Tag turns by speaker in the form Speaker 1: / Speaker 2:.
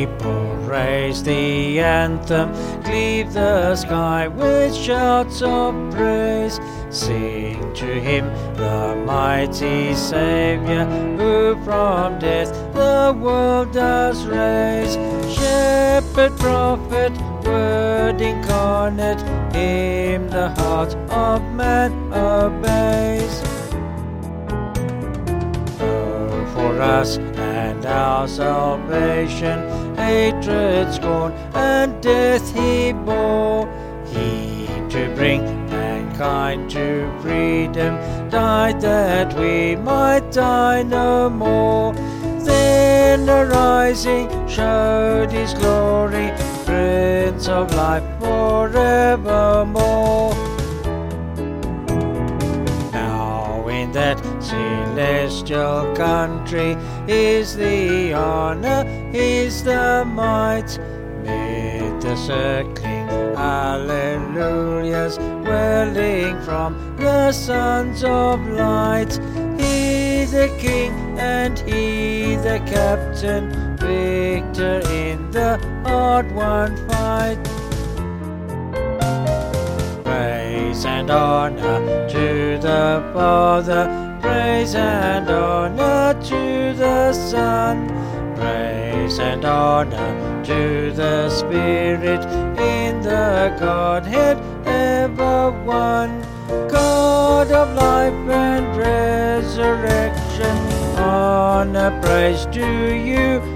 Speaker 1: people raise the anthem, cleave the sky with shouts of praise. Sing to him, the mighty Saviour, who from death the world does raise. Shepherd, prophet, word incarnate, him the heart of man obeys. Oh, for us and our salvation, hatred, scorn, and death he bore. He to bring mankind to freedom died that we might die no more. Then arising showed his glory, Prince of life forevermore. Now in that celestial country is the honor, is the might, mid the circling hallelujahs welling from the sons of light. He the King and he the Captain, victor in the hard-won fight. Praise and honor to the Father, praise and honor to the Son, praise and honor to the Spirit, in the Godhead ever one. God of life and resurrection, honor, praise to you,